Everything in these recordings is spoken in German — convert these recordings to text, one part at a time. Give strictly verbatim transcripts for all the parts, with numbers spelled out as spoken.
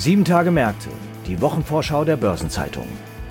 Sieben Tage Märkte, die Wochenvorschau der Börsenzeitung.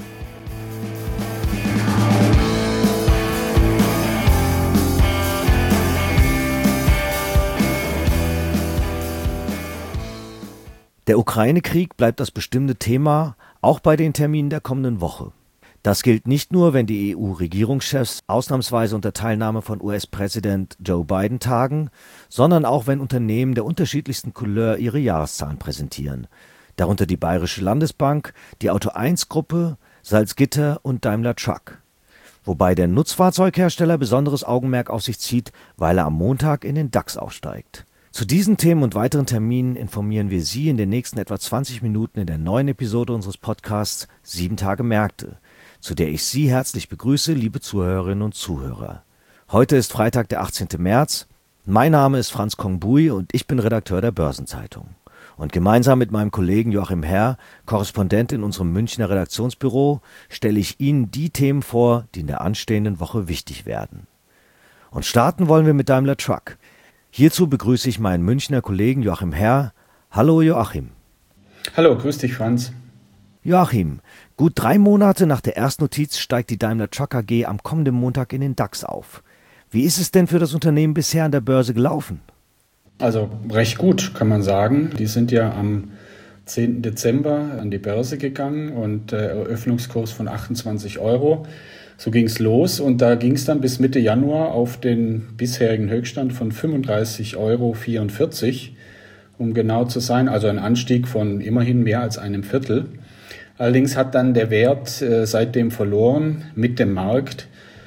Der Ukraine-Krieg bleibt das bestimmende Thema, auch bei den Terminen der kommenden Woche. Das gilt nicht nur, wenn die E U-Regierungschefs ausnahmsweise unter Teilnahme von U S-Präsident Joe Biden tagen, sondern auch, wenn Unternehmen der unterschiedlichsten Couleur ihre Jahreszahlen präsentieren. Darunter die Bayerische Landesbank, die Auto eins Gruppe, Salzgitter und Daimler Truck. Wobei der Nutzfahrzeughersteller besonderes Augenmerk auf sich zieht, weil er am Montag in den DAX aufsteigt. Zu diesen Themen und weiteren Terminen informieren wir Sie in den nächsten etwa zwanzig Minuten in der neuen Episode unseres Podcasts Sieben Tage Märkte, zu der ich Sie herzlich begrüße, liebe Zuhörerinnen und Zuhörer. Heute ist Freitag, der achtzehnten März. Mein Name ist Franz Kongbui und ich bin Redakteur der Börsenzeitung. Und gemeinsam mit meinem Kollegen Joachim Herr, Korrespondent in unserem Münchner Redaktionsbüro, stelle ich Ihnen die Themen vor, die in der anstehenden Woche wichtig werden. Und starten wollen wir mit Daimler Truck. Hierzu begrüße ich meinen Münchner Kollegen Joachim Herr. Hallo Joachim. Hallo, grüß dich Franz. Joachim, gut drei Monate nach der Erstnotiz steigt die Daimler Truck A G am kommenden Montag in den DAX auf. Wie ist es denn für das Unternehmen bisher an der Börse gelaufen? Also recht gut, kann man sagen. Die sind ja am zehnten Dezember an die Börse gegangen und äh, Eröffnungskurs von achtundzwanzig Euro. So ging es los und da ging es dann bis Mitte Januar auf den bisherigen Höchststand von fünfunddreißig Euro vierundvierzig, um genau zu sein, also ein Anstieg von immerhin mehr als einem Viertel. Allerdings hat dann der Wert äh, seitdem verloren mit dem Markt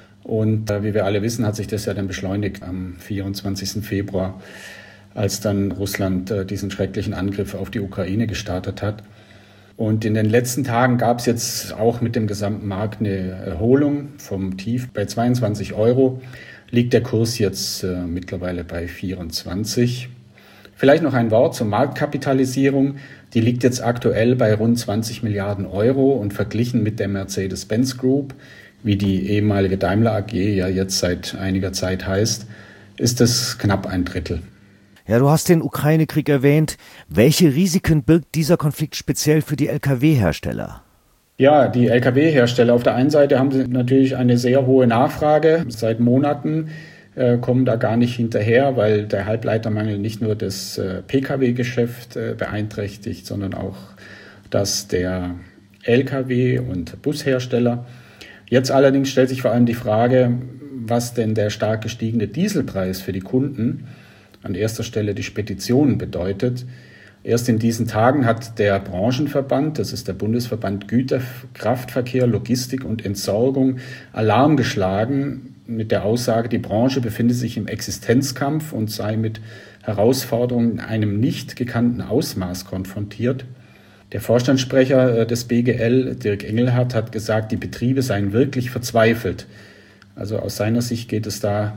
und äh, wie wir alle wissen, hat sich das ja dann beschleunigt am vierundzwanzigsten Februar, als dann Russland äh, diesen schrecklichen Angriff auf die Ukraine gestartet hat. Und in den letzten Tagen gab es jetzt auch mit dem gesamten Markt eine Erholung vom Tief. Bei zweiundzwanzig Euro liegt der Kurs jetzt äh, mittlerweile bei vierundzwanzig. Vielleicht noch ein Wort zur Marktkapitalisierung. Die liegt jetzt aktuell bei rund zwanzig Milliarden Euro und verglichen mit der Mercedes-Benz Group, wie die ehemalige Daimler A G ja jetzt seit einiger Zeit heißt, ist es knapp ein Drittel. Ja, du hast den Ukraine-Krieg erwähnt. Welche Risiken birgt dieser Konflikt speziell für die L K W-Hersteller? Ja, die L K W-Hersteller auf der einen Seite haben sie natürlich eine sehr hohe Nachfrage. Seit Monaten äh, kommen da gar nicht hinterher, weil der Halbleitermangel nicht nur das äh, P K W-Geschäft äh, beeinträchtigt, sondern auch das der L K W- und Bushersteller. Jetzt allerdings stellt sich vor allem die Frage, was denn der stark gestiegene Dieselpreis für die Kunden, an erster Stelle die Speditionen, bedeutet. Erst in diesen Tagen hat der Branchenverband, das ist der Bundesverband Güterkraftverkehr, Logistik und Entsorgung, Alarm geschlagen mit der Aussage, die Branche befinde sich im Existenzkampf und sei mit Herausforderungen in einem nicht gekannten Ausmaß konfrontiert. Der Vorstandssprecher des B G L, Dirk Engelhardt, hat gesagt, die Betriebe seien wirklich verzweifelt. Also aus seiner Sicht geht es da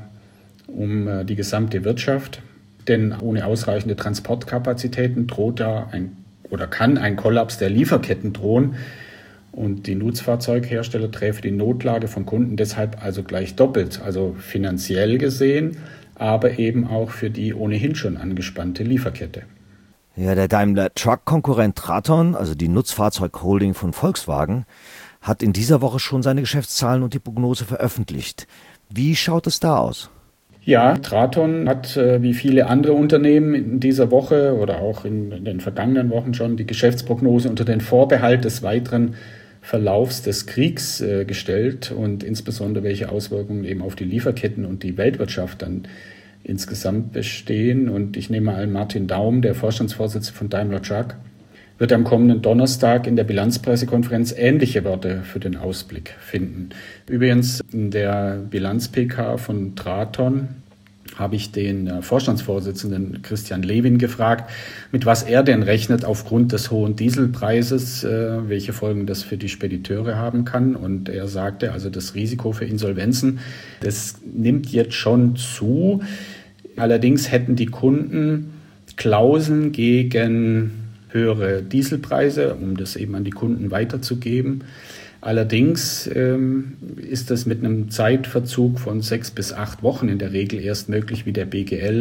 um die gesamte Wirtschaft. Denn ohne ausreichende Transportkapazitäten droht da ein oder kann ein Kollaps der Lieferketten drohen. Und die Nutzfahrzeughersteller träfe die Notlage von Kunden deshalb also gleich doppelt, also finanziell gesehen, aber eben auch für die ohnehin schon angespannte Lieferkette. Ja, der Daimler Truck-Konkurrent Traton, also die Nutzfahrzeugholding von Volkswagen, hat in dieser Woche schon seine Geschäftszahlen und die Prognose veröffentlicht. Wie schaut es da aus? Ja, Traton hat äh, wie viele andere Unternehmen in dieser Woche oder auch in, in den vergangenen Wochen schon die Geschäftsprognose unter den Vorbehalt des weiteren Verlaufs des Kriegs äh, gestellt und insbesondere welche Auswirkungen eben auf die Lieferketten und die Weltwirtschaft dann insgesamt bestehen. Und ich nehme an, Martin Daum, der Vorstandsvorsitzende von Daimler Truck, wird am kommenden Donnerstag in der Bilanzpressekonferenz ähnliche Worte für den Ausblick finden. Übrigens in der Bilanz-P K von Traton habe ich den Vorstandsvorsitzenden Christian Lewin gefragt, mit was er denn rechnet aufgrund des hohen Dieselpreises, äh, welche Folgen das für die Spediteure haben kann. Und er sagte, also das Risiko für Insolvenzen, das nimmt jetzt schon zu. Allerdings hätten die Kunden Klauseln gegen höhere Dieselpreise, um das eben an die Kunden weiterzugeben. Allerdings ähm, ist das mit einem Zeitverzug von sechs bis acht Wochen in der Regel erst möglich, wie der B G L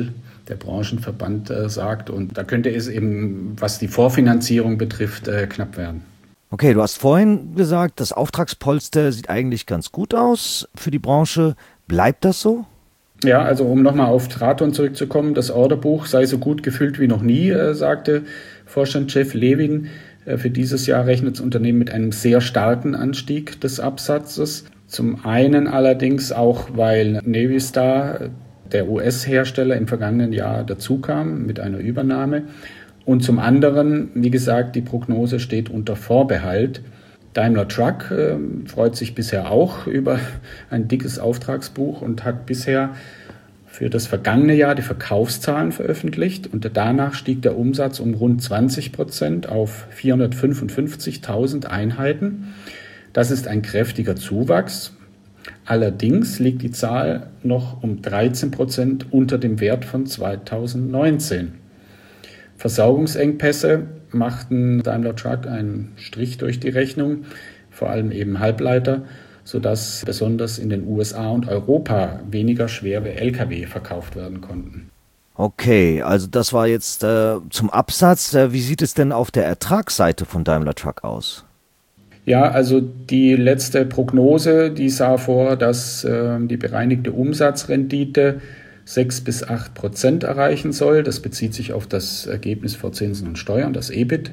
der Branchenverband äh, sagt. Und da könnte es eben, was die Vorfinanzierung betrifft, äh, knapp werden. Okay, du hast vorhin gesagt, das Auftragspolster sieht eigentlich ganz gut aus für die Branche. Bleibt das so? Ja, also um nochmal auf Traton zurückzukommen, das Orderbuch sei so gut gefüllt wie noch nie, äh, sagte Vorstandschef Levin. Äh, für dieses Jahr rechnet das Unternehmen mit einem sehr starken Anstieg des Absatzes. Zum einen allerdings auch, weil Navistar, der U S-Hersteller, im vergangenen Jahr dazukam mit einer Übernahme. Und zum anderen, wie gesagt, die Prognose steht unter Vorbehalt. Daimler Truck äh, freut sich bisher auch über ein dickes Auftragsbuch und hat bisher für das vergangene Jahr die Verkaufszahlen veröffentlicht. Und danach stieg der Umsatz um rund zwanzig Prozent auf vierhundertfünfundfünfzigtausend Einheiten. Das ist ein kräftiger Zuwachs. Allerdings liegt die Zahl noch um dreizehn Prozent unter dem Wert von zweitausendneunzehn. Versorgungsengpässe machten Daimler Truck einen Strich durch die Rechnung, vor allem eben Halbleiter, sodass besonders in den U S A und Europa weniger schwere L K W verkauft werden konnten. Okay, also das war jetzt äh, zum Absatz. Äh, wie sieht es denn auf der Ertragsseite von Daimler Truck aus? Ja, also die letzte Prognose, die sah vor, dass äh, die bereinigte Umsatzrendite sechs bis acht Prozent erreichen soll. Das bezieht sich auf das Ergebnis vor Zinsen und Steuern, das E B I T.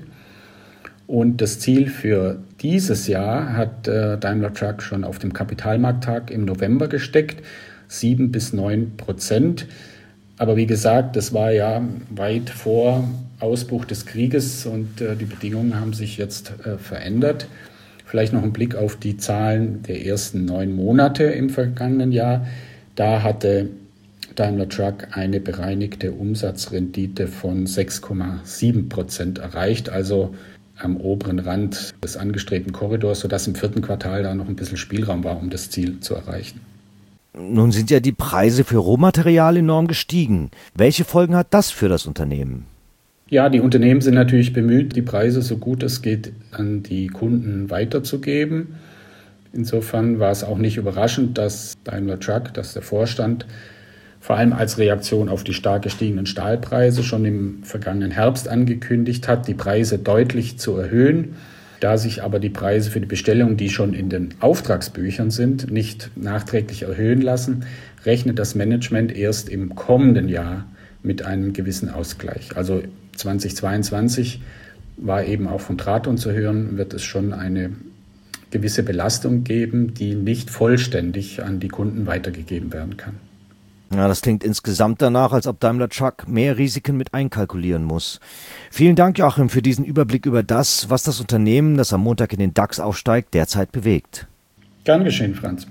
Und das Ziel für dieses Jahr hat äh, Daimler Truck schon auf dem Kapitalmarkttag im November gesteckt, sieben bis neun Prozent. Aber wie gesagt, das war ja weit vor Ausbruch des Krieges und äh, die Bedingungen haben sich jetzt äh, verändert. Vielleicht noch ein Blick auf die Zahlen der ersten neun Monate im vergangenen Jahr. Da hatte Daimler Truck eine bereinigte Umsatzrendite von sechs Komma sieben Prozent erreicht, also am oberen Rand des angestrebten Korridors, sodass im vierten Quartal da noch ein bisschen Spielraum war, um das Ziel zu erreichen. Nun sind ja die Preise für Rohmaterial enorm gestiegen. Welche Folgen hat das für das Unternehmen? Ja, die Unternehmen sind natürlich bemüht, die Preise so gut es geht an die Kunden weiterzugeben. Insofern war es auch nicht überraschend, dass Daimler Truck, dass der Vorstand vor allem als Reaktion auf die stark gestiegenen Stahlpreise schon im vergangenen Herbst angekündigt hat, die Preise deutlich zu erhöhen. Da sich aber die Preise für die Bestellungen, die schon in den Auftragsbüchern sind, nicht nachträglich erhöhen lassen, rechnet das Management erst im kommenden Jahr mit einem gewissen Ausgleich. Also zweitausendzweiundzwanzig war eben auch von Traton zu hören, wird es schon eine gewisse Belastung geben, die nicht vollständig an die Kunden weitergegeben werden kann. Ja, das klingt insgesamt danach, als ob Daimler Truck mehr Risiken mit einkalkulieren muss. Vielen Dank, Joachim, für diesen Überblick über das, was das Unternehmen, das am Montag in den DAX aufsteigt, derzeit bewegt. Gern geschehen, Franz.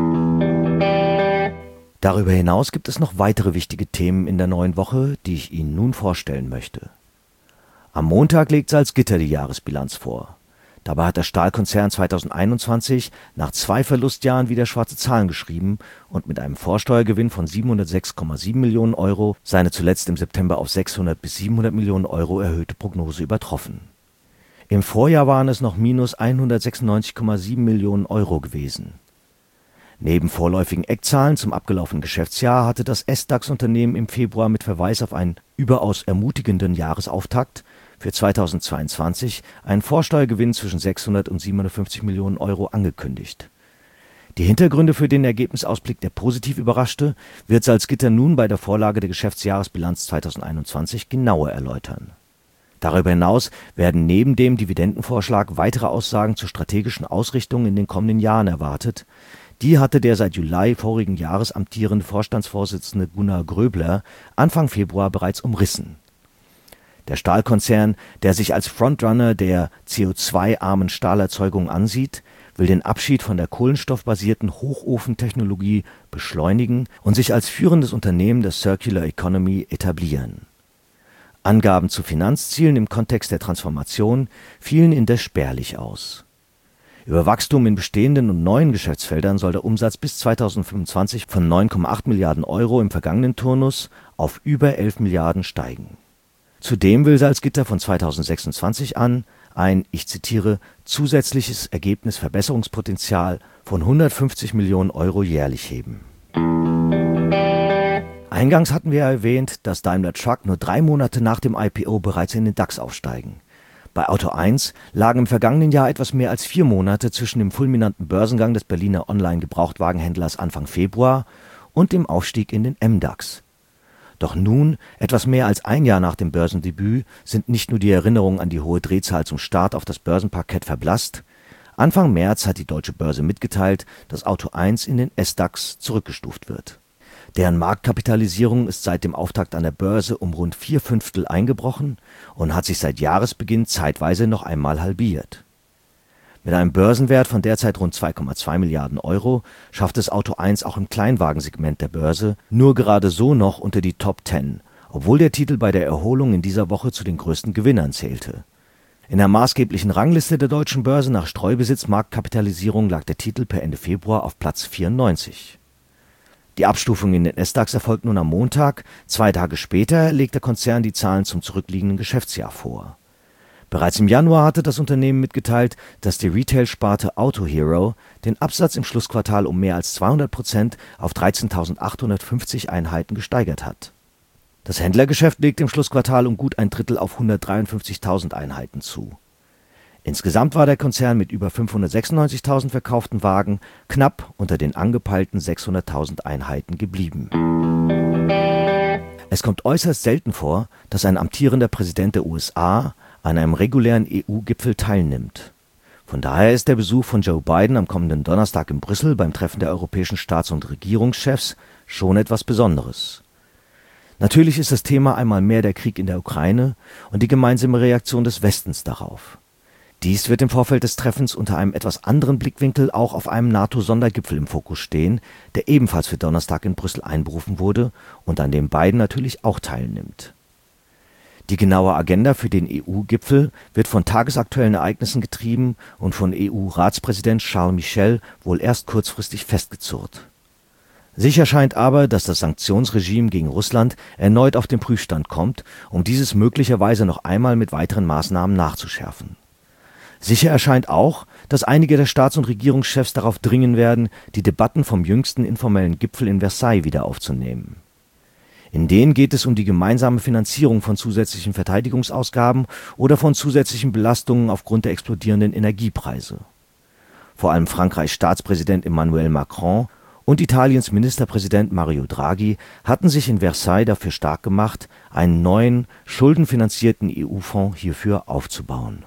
Darüber hinaus gibt es noch weitere wichtige Themen in der neuen Woche, die ich Ihnen nun vorstellen möchte. Am Montag legt Salzgitter die Jahresbilanz vor. Dabei hat der Stahlkonzern zweitausendeinundzwanzig nach zwei Verlustjahren wieder schwarze Zahlen geschrieben und mit einem Vorsteuergewinn von siebenhundertsechs Komma sieben Millionen Euro seine zuletzt im September auf sechshundert bis siebenhundert Millionen Euro erhöhte Prognose übertroffen. Im Vorjahr waren es noch minus hundertsechsundneunzig Komma sieben Millionen Euro gewesen. Neben vorläufigen Eckzahlen zum abgelaufenen Geschäftsjahr hatte das S DAX-Unternehmen im Februar mit Verweis auf einen überaus ermutigenden Jahresauftakt für zweitausendzweiundzwanzig einen Vorsteuergewinn zwischen sechshundert und siebenhundertfünfzig Millionen Euro angekündigt. Die Hintergründe für den Ergebnisausblick, der positiv überraschte, wird Salzgitter nun bei der Vorlage der Geschäftsjahresbilanz zweitausendeinundzwanzig genauer erläutern. Darüber hinaus werden neben dem Dividendenvorschlag weitere Aussagen zur strategischen Ausrichtung in den kommenden Jahren erwartet. Die hatte der seit Juli vorigen Jahres amtierende Vorstandsvorsitzende Gunnar Gröbler Anfang Februar bereits umrissen. Der Stahlkonzern, der sich als Frontrunner der C O zwei armen Stahlerzeugung ansieht, will den Abschied von der kohlenstoffbasierten Hochofentechnologie beschleunigen und sich als führendes Unternehmen der Circular Economy etablieren. Angaben zu Finanzzielen im Kontext der Transformation fielen indes spärlich aus. Über Wachstum in bestehenden und neuen Geschäftsfeldern soll der Umsatz bis zweitausendfünfundzwanzig von neun Komma acht Milliarden Euro im vergangenen Turnus auf über elf Milliarden steigen. Zudem will Salzgitter von zweitausendsechsundzwanzig an ein, ich zitiere, zusätzliches Ergebnisverbesserungspotenzial von hundertfünfzig Millionen Euro jährlich heben. Eingangs hatten wir erwähnt, dass Daimler Truck nur drei Monate nach dem I P O bereits in den DAX aufsteigen. Bei Auto eins lagen im vergangenen Jahr etwas mehr als vier Monate zwischen dem fulminanten Börsengang des Berliner Online-Gebrauchtwagenhändlers Anfang Februar und dem Aufstieg in den M DAX. Doch nun, etwas mehr als ein Jahr nach dem Börsendebüt, sind nicht nur die Erinnerungen an die hohe Drehzahl zum Start auf das Börsenparkett verblasst. Anfang März hat die Deutsche Börse mitgeteilt, dass Auto eins in den S DAX zurückgestuft wird. Deren Marktkapitalisierung ist seit dem Auftakt an der Börse um rund vier Fünftel eingebrochen und hat sich seit Jahresbeginn zeitweise noch einmal halbiert. Mit einem Börsenwert von derzeit rund zwei Komma zwei Milliarden Euro schafft es Auto eins auch im Kleinwagensegment der Börse nur gerade so noch unter die Top zehn, obwohl der Titel bei der Erholung in dieser Woche zu den größten Gewinnern zählte. In der maßgeblichen Rangliste der deutschen Börse nach Streubesitz-Marktkapitalisierung lag der Titel per Ende Februar auf Platz vierundneunzig. Die Abstufung in den S DAX erfolgt nun am Montag. Zwei Tage später legt der Konzern die Zahlen zum zurückliegenden Geschäftsjahr vor. Bereits im Januar hatte das Unternehmen mitgeteilt, dass die Retail-Sparte Autohero den Absatz im Schlussquartal um mehr als zweihundert Prozent auf dreizehntausendachthundertfünfzig Einheiten gesteigert hat. Das Händlergeschäft legt im Schlussquartal um gut ein Drittel auf hundertdreiundfünfzigtausend Einheiten zu. Insgesamt war der Konzern mit über fünfhundertsechsundneunzigtausend verkauften Wagen knapp unter den angepeilten sechshunderttausend Einheiten geblieben. Es kommt äußerst selten vor, dass ein amtierender Präsident der U S A an einem regulären E U-Gipfel teilnimmt. Von daher ist der Besuch von Joe Biden am kommenden Donnerstag in Brüssel beim Treffen der europäischen Staats- und Regierungschefs schon etwas Besonderes. Natürlich ist das Thema einmal mehr der Krieg in der Ukraine und die gemeinsame Reaktion des Westens darauf. Dies wird im Vorfeld des Treffens unter einem etwas anderen Blickwinkel auch auf einem NATO-Sondergipfel im Fokus stehen, der ebenfalls für Donnerstag in Brüssel einberufen wurde und an dem Biden natürlich auch teilnimmt. Die genaue Agenda für den E U-Gipfel wird von tagesaktuellen Ereignissen getrieben und von E U-Ratspräsident Charles Michel wohl erst kurzfristig festgezurrt. Sicher scheint aber, dass das Sanktionsregime gegen Russland erneut auf den Prüfstand kommt, um dieses möglicherweise noch einmal mit weiteren Maßnahmen nachzuschärfen. Sicher erscheint auch, dass einige der Staats- und Regierungschefs darauf dringen werden, die Debatten vom jüngsten informellen Gipfel in Versailles wieder aufzunehmen. In denen geht es um die gemeinsame Finanzierung von zusätzlichen Verteidigungsausgaben oder von zusätzlichen Belastungen aufgrund der explodierenden Energiepreise. Vor allem Frankreichs Staatspräsident Emmanuel Macron und Italiens Ministerpräsident Mario Draghi hatten sich in Versailles dafür stark gemacht, einen neuen, schuldenfinanzierten E U-Fonds hierfür aufzubauen.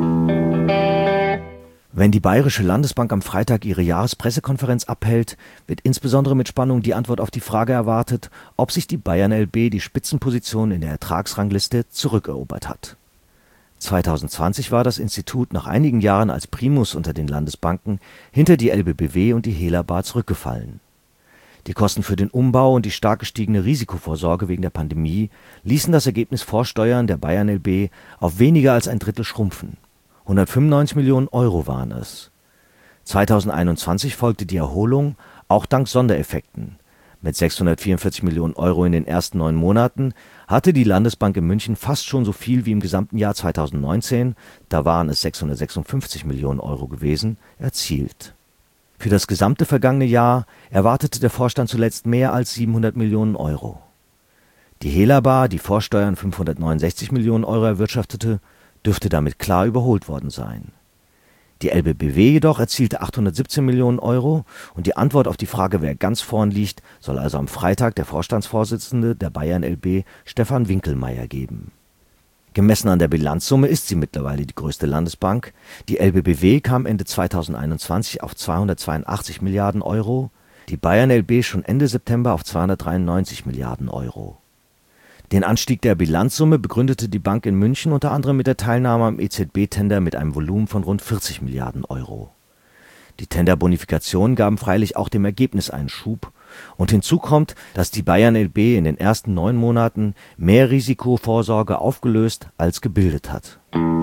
Wenn die Bayerische Landesbank am Freitag ihre Jahrespressekonferenz abhält, wird insbesondere mit Spannung die Antwort auf die Frage erwartet, ob sich die Bayern L B die Spitzenposition in der Ertragsrangliste zurückerobert hat. zweitausendzwanzig war das Institut nach einigen Jahren als Primus unter den Landesbanken hinter die L B B W und die Helaba zurückgefallen. Die Kosten für den Umbau und die stark gestiegene Risikovorsorge wegen der Pandemie ließen das Ergebnis vor Steuern der Bayern L B auf weniger als ein Drittel schrumpfen. hundertfünfundneunzig Millionen Euro waren es. zweitausendeinundzwanzig folgte die Erholung, auch dank Sondereffekten. Mit sechshundertvierundvierzig Millionen Euro in den ersten neun Monaten hatte die Landesbank in München fast schon so viel wie im gesamten Jahr zweitausendneunzehn, da waren es sechshundertsechsundfünfzig Millionen Euro gewesen, erzielt. Für das gesamte vergangene Jahr erwartete der Vorstand zuletzt mehr als siebenhundert Millionen Euro. Die Helaba, die vor Steuern fünfhundertneunundsechzig Millionen Euro erwirtschaftete, dürfte damit klar überholt worden sein. Die L B B W jedoch erzielte achthundertsiebzehn Millionen Euro und die Antwort auf die Frage, wer ganz vorn liegt, soll also am Freitag der Vorstandsvorsitzende der Bayern L B, Stefan Winkelmeier, geben. Gemessen an der Bilanzsumme ist sie mittlerweile die größte Landesbank. Die L B B W kam Ende zweitausendeinundzwanzig auf zweihundertzweiundachtzig Milliarden Euro, die Bayern L B schon Ende September auf zweihundertdreiundneunzig Milliarden Euro. Den Anstieg der Bilanzsumme begründete die Bank in München unter anderem mit der Teilnahme am E Z B-Tender mit einem Volumen von rund vierzig Milliarden Euro. Die Tenderbonifikationen gaben freilich auch dem Ergebnis einen Schub. Und hinzu kommt, dass die Bayern L B in den ersten neun Monaten mehr Risikovorsorge aufgelöst als gebildet hat.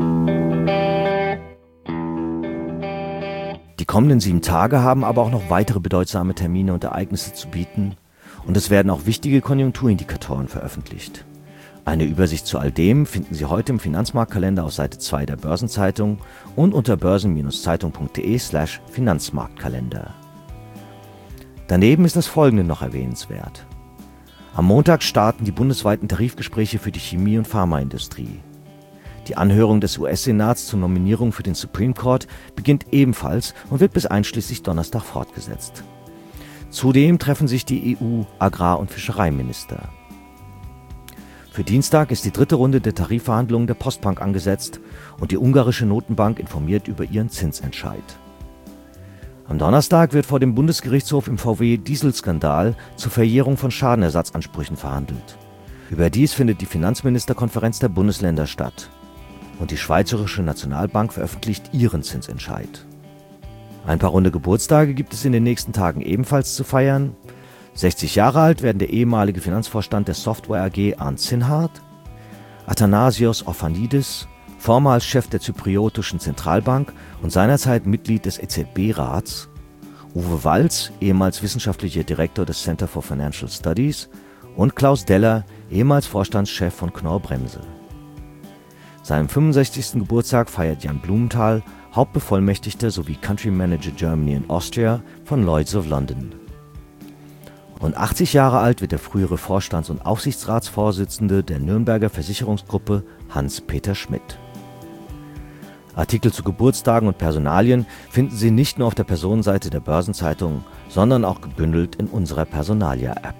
Die kommenden sieben Tage haben aber auch noch weitere bedeutsame Termine und Ereignisse zu bieten. Und es werden auch wichtige Konjunkturindikatoren veröffentlicht. Eine Übersicht zu all dem finden Sie heute im Finanzmarktkalender auf Seite zwei der Börsenzeitung und unter börsen-zeitung punkt de slash Finanzmarktkalender. Daneben ist das Folgende noch erwähnenswert. Am Montag starten die bundesweiten Tarifgespräche für die Chemie- und Pharmaindustrie. Die Anhörung des U S-Senats zur Nominierung für den Supreme Court beginnt ebenfalls und wird bis einschließlich Donnerstag fortgesetzt. Zudem treffen sich die E U-Agrar- und Fischereiminister. Für Dienstag ist die dritte Runde der Tarifverhandlungen der Postbank angesetzt und die ungarische Notenbank informiert über ihren Zinsentscheid. Am Donnerstag wird vor dem Bundesgerichtshof im V W-Dieselskandal zur Verjährung von Schadenersatzansprüchen verhandelt. Überdies findet die Finanzministerkonferenz der Bundesländer statt. Und die Schweizerische Nationalbank veröffentlicht ihren Zinsentscheid. Ein paar runde Geburtstage gibt es in den nächsten Tagen ebenfalls zu feiern. sechzig Jahre alt werden der ehemalige Finanzvorstand der Software A G Arndt Sinhardt, Athanasios Orphanidis, vormals Chef der Zypriotischen Zentralbank und seinerzeit Mitglied des E Z B-Rats, Uwe Walz, ehemals wissenschaftlicher Direktor des Center for Financial Studies und Klaus Deller, ehemals Vorstandschef von Knorr-Bremse. Seinen fünfundsechzigsten Geburtstag feiert Jan Blumenthal, Hauptbevollmächtigter sowie Country Manager Germany and Austria von Lloyd's of London. Und achtzig Jahre alt wird der frühere Vorstands- und Aufsichtsratsvorsitzende der Nürnberger Versicherungsgruppe Hans-Peter Schmidt. Artikel zu Geburtstagen und Personalien finden Sie nicht nur auf der Personenseite der Börsenzeitung, sondern auch gebündelt in unserer Personalia-App.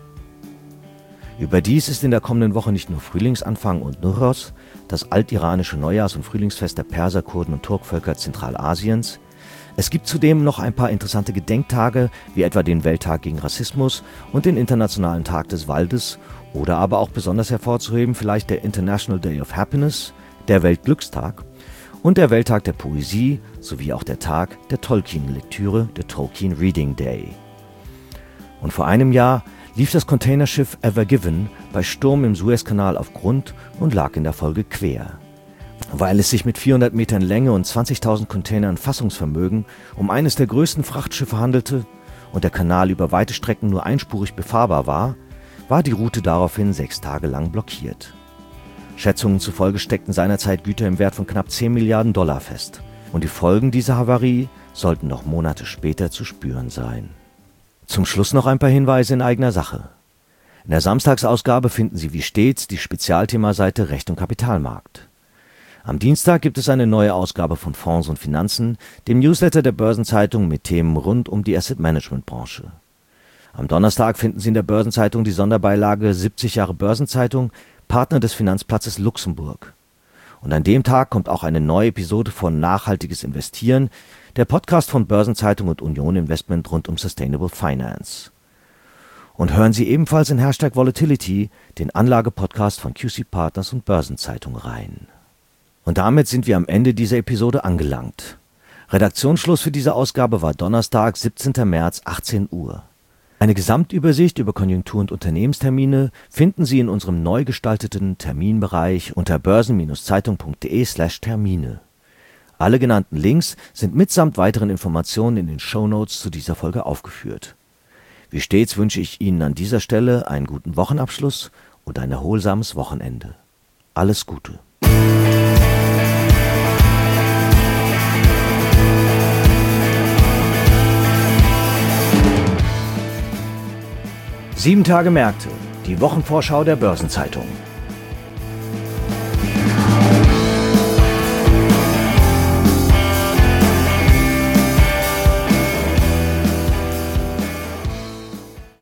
Überdies ist in der kommenden Woche nicht nur Frühlingsanfang und Nowroz, das altiranische Neujahrs- und Frühlingsfest der Perser, Kurden und Turkvölker Zentralasiens. Es gibt zudem noch ein paar interessante Gedenktage, wie etwa den Welttag gegen Rassismus und den Internationalen Tag des Waldes oder aber auch besonders hervorzuheben vielleicht der International Day of Happiness, der Weltglückstag und der Welttag der Poesie sowie auch der Tag der Tolkien-Lektüre, der Tolkien Reading Day. Und vor einem Jahr lief das Containerschiff Ever Given bei Sturm im Suezkanal auf Grund und lag in der Folge quer. Weil es sich mit vierhundert Metern Länge und zwanzigtausend Containern Fassungsvermögen um eines der größten Frachtschiffe handelte und der Kanal über weite Strecken nur einspurig befahrbar war, war die Route daraufhin sechs Tage lang blockiert. Schätzungen zufolge steckten seinerzeit Güter im Wert von knapp zehn Milliarden Dollar fest. Und die Folgen dieser Havarie sollten noch Monate später zu spüren sein. Zum Schluss noch ein paar Hinweise in eigener Sache. In der Samstagsausgabe finden Sie wie stets die Spezialthemaseite Recht und Kapitalmarkt. Am Dienstag gibt es eine neue Ausgabe von Fonds und Finanzen, dem Newsletter der Börsenzeitung mit Themen rund um die Asset-Management-Branche. Am Donnerstag finden Sie in der Börsenzeitung die Sonderbeilage siebzig Jahre Börsenzeitung, Partner des Finanzplatzes Luxemburg. Und an dem Tag kommt auch eine neue Episode von Nachhaltiges Investieren, der Podcast von Börsenzeitung und Union Investment rund um Sustainable Finance. Und hören Sie ebenfalls in Hashtag Volatility, den Anlagepodcast von Q C Partners und Börsenzeitung rein. Und damit sind wir am Ende dieser Episode angelangt. Redaktionsschluss für diese Ausgabe war Donnerstag, siebzehnten März, achtzehn Uhr. Eine Gesamtübersicht über Konjunktur- und Unternehmenstermine finden Sie in unserem neu gestalteten Terminbereich unter börsen-zeitung.de slash Termine. Alle genannten Links sind mitsamt weiteren Informationen in den Shownotes zu dieser Folge aufgeführt. Wie stets wünsche ich Ihnen an dieser Stelle einen guten Wochenabschluss und ein erholsames Wochenende. Alles Gute. Sieben Tage Märkte, die Wochenvorschau der Börsenzeitung.